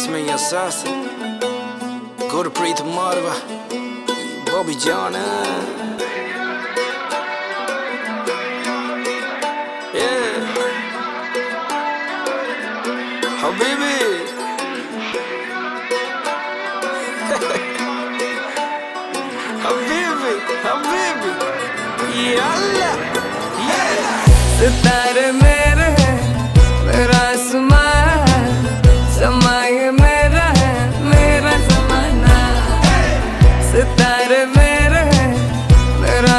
اسمي اساسا गुरप्रीत मारवा बॉबी जान حبيبي حبيبي حبيبي يلا يلا सितारे मेरे मेरा समा ये मेरा है मेरा ज़माना। सितारे मेरे मेरा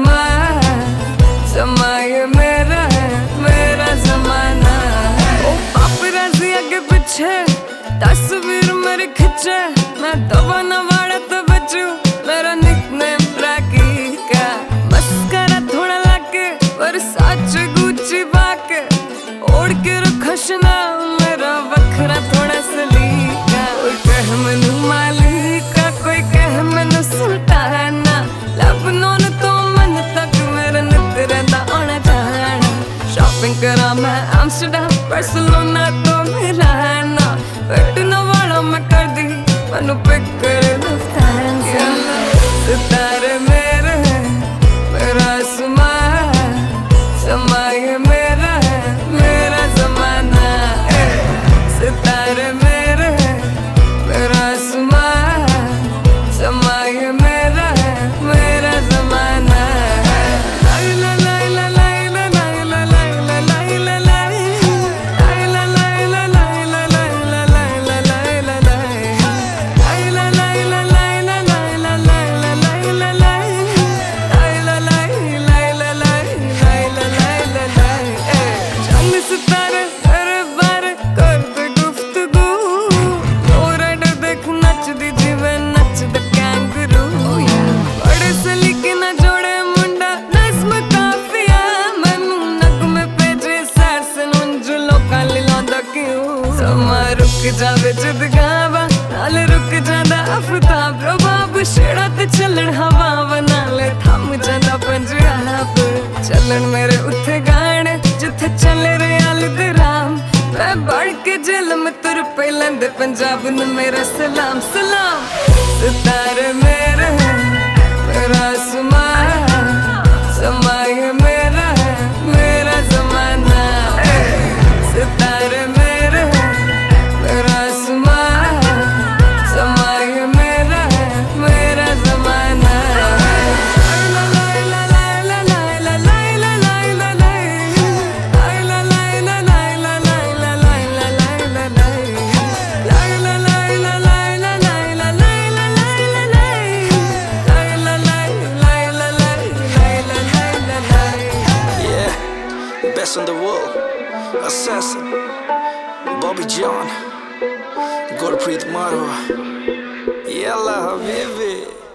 समा ये मेरा है मेरा ज़माना। ओ पापराज़ी आगे पीछे तस्वीर मेरी खिंचे, मैं दबा न वाड़े तो बचू मेरा निकनेम राकी का। मस्करा थोड़ा लाके वर्साचे गुच्ची बाके ओढ़ के रखशना मेरा वखरा थोड़ा सलीका। कोई कह मैनू मालिका कोई कह मैनू सुल्ताना, लबनों तो मन तक मेरे नित रहिंदा आना जाना। शॉपिंग करा मैं एम्स्टरडम बार्सिलोना तो मिलाना, बैठने वाला मैं कर दी मैनू पिक करे लुफ्तांसा। सितारे मेरे मेरा समा ये मेरा है मेरा ज़माना। सितारे मेरे मेरा समा ये मेरा है मेरा ज़माना। लाइला लाइला लाइला लाइला लाइला लाइला लाइला लाइला लाइला लाइला लाइला लाइला लाइला लाइला लाइला लाइला लाइला लाइला लाइला। चंद सितारे तेरे बारे करते गुफ्तगू, राइडर देख नचदी जिवें नचदा कैंगरू। बड़े सलीके ना जोड़े मुंडा नज़्म काफिया, मैनू नगमे भेजे सैर सनूंज लोकां लई लांदा क्यों। समा रुक जावे जद गावा नाल रुक जांदा आफताब रबाब, छेड़ा ते चलण हवावां नाले थम जांदा पंजाब। चलन मेरे उत्थे गाने जिथे चले रियाल दे राम, मैं बढ़ के जेल में तुर पे लंदे पंजाब न मेरा सलाम सलाम। सितारे मेरे मेरा समा ये मेरा है मेरा ज़माना। सितारे मेरे मेरा समा ये मेरा है मेरा ज़माना। Best in the world, assassin, Bobby John, Gurpreet Marwa, yalla habibi.